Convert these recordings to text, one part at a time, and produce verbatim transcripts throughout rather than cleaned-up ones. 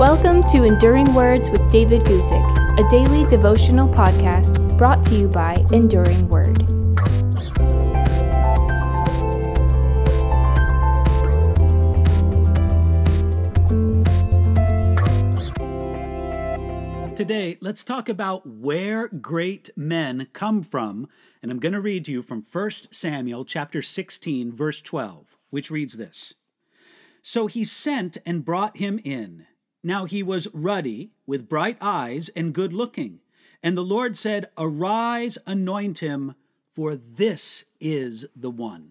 Welcome to Enduring Words with David Guzik, a daily devotional podcast brought to you by Enduring Word. Today, let's talk about where great men come from, and I'm going to read to you from First Samuel chapter sixteen, verse twelve, which reads this. So he sent and brought him in. Now he was ruddy, with bright eyes, and good-looking. And the Lord said, Arise, anoint him, for this is the one.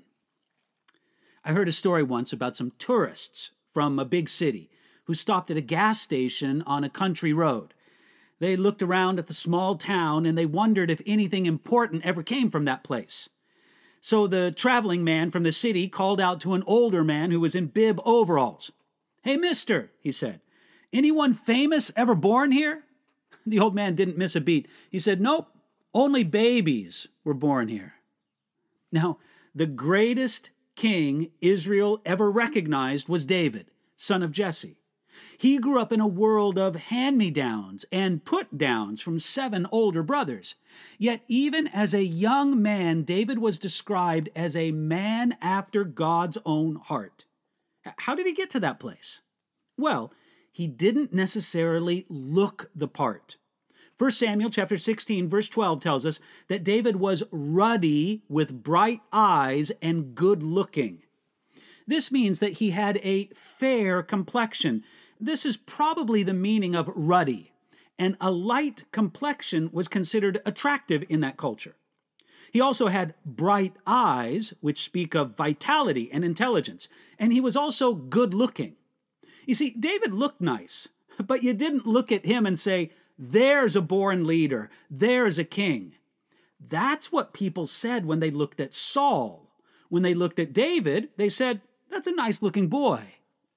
I heard a story once about some tourists from a big city who stopped at a gas station on a country road. They looked around at the small town and they wondered if anything important ever came from that place. So the traveling man from the city called out to an older man who was in bib overalls. Hey, mister, he said, anyone famous ever born here? The old man didn't miss a beat. He said, nope, only babies were born here. Now, the greatest king Israel ever recognized was David, son of Jesse. He grew up in a world of hand-me-downs and put-downs from seven older brothers. Yet even as a young man, David was described as a man after God's own heart. How did he get to that place? Well, he didn't necessarily look the part. First Samuel chapter sixteen, verse twelve tells us that David was ruddy with bright eyes and good-looking. This means that he had a fair complexion. This is probably the meaning of ruddy, and a light complexion was considered attractive in that culture. He also had bright eyes, which speak of vitality and intelligence, and he was also good-looking. You see, David looked nice, but you didn't look at him and say, there's a born leader, there's a king. That's what people said when they looked at Saul. When they looked at David, they said, that's a nice-looking boy.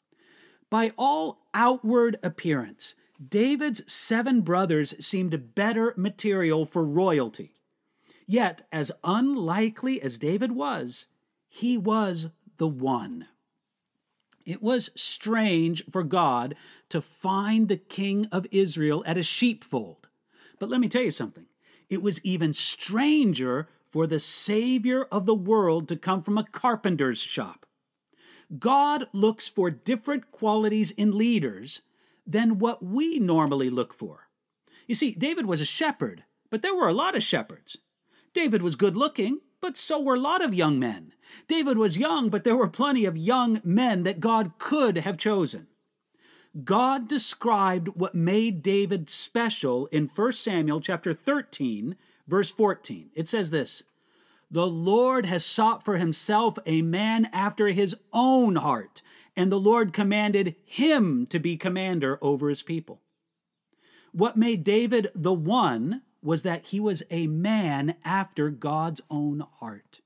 By all outward appearance, David's seven brothers seemed better material for royalty. Yet, as unlikely as David was, he was the one. It was strange for God to find the king of Israel at a sheepfold. But let me tell you something. It was even stranger for the Savior of the world to come from a carpenter's shop. God looks for different qualities in leaders than what we normally look for. You see, David was a shepherd, but there were a lot of shepherds. David was good looking, but so were a lot of young men. David was young, but there were plenty of young men that God could have chosen. God described what made David special in First Samuel chapter thirteen, verse fourteen. It says this, The Lord has sought for himself a man after his own heart, and the Lord commanded him to be commander over his people. What made David the one was that he was a man after God's own heart.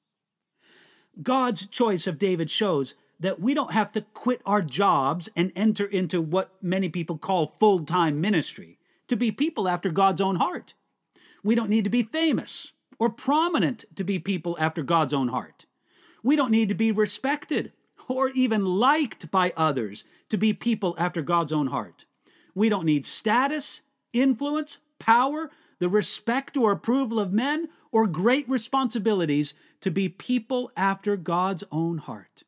God's choice of David shows that we don't have to quit our jobs and enter into what many people call full-time ministry to be people after God's own heart. We don't need to be famous or prominent to be people after God's own heart. We don't need to be respected or even liked by others to be people after God's own heart. We don't need status, influence, power, the respect or approval of men, or great responsibilities to be people after God's own heart.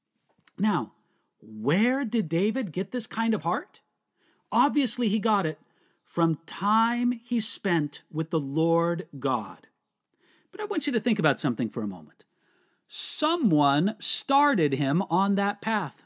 Now, where did David get this kind of heart? Obviously, he got it from time he spent with the Lord God. But I want you to think about something for a moment. Someone started him on that path.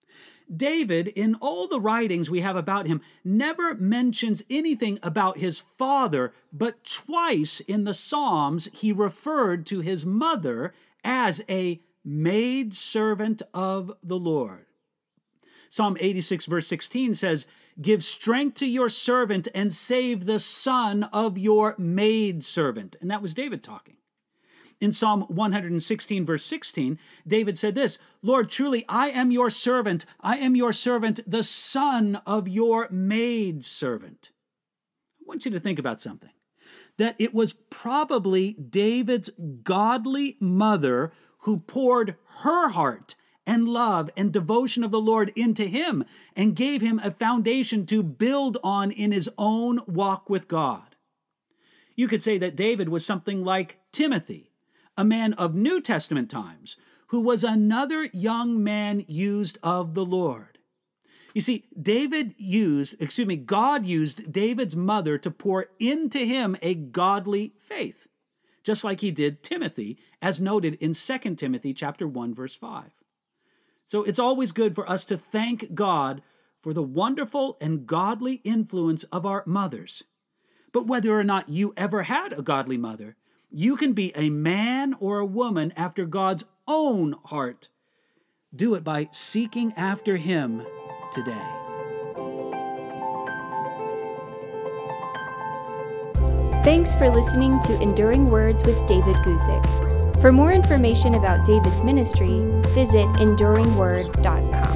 David, in all the writings we have about him, never mentions anything about his father, but twice in the Psalms he referred to his mother as a maidservant of the Lord. Psalm eighty-six verse sixteen says, Give strength to your servant and save the son of your maidservant. And that was David talking. In Psalm one sixteen verse sixteen, David said this, Lord, truly I am your servant. I am your servant, the son of your maidservant. I want you to think about something. That it was probably David's godly mother who poured her heart and love and devotion of the Lord into him and gave him a foundation to build on in his own walk with God. You could say that David was something like Timothy, a man of New Testament times, who was another young man used of the Lord. You see, David used, excuse me, God used David's mother to pour into him a godly faith, just like he did Timothy, as noted in Second Timothy chapter one, verse five. So it's always good for us to thank God for the wonderful and godly influence of our mothers. But whether or not you ever had a godly mother, you can be a man or a woman after God's own heart. Do it by seeking after him today. Thanks for listening to Enduring Words with David Guzik. For more information about David's ministry, visit enduring word dot com.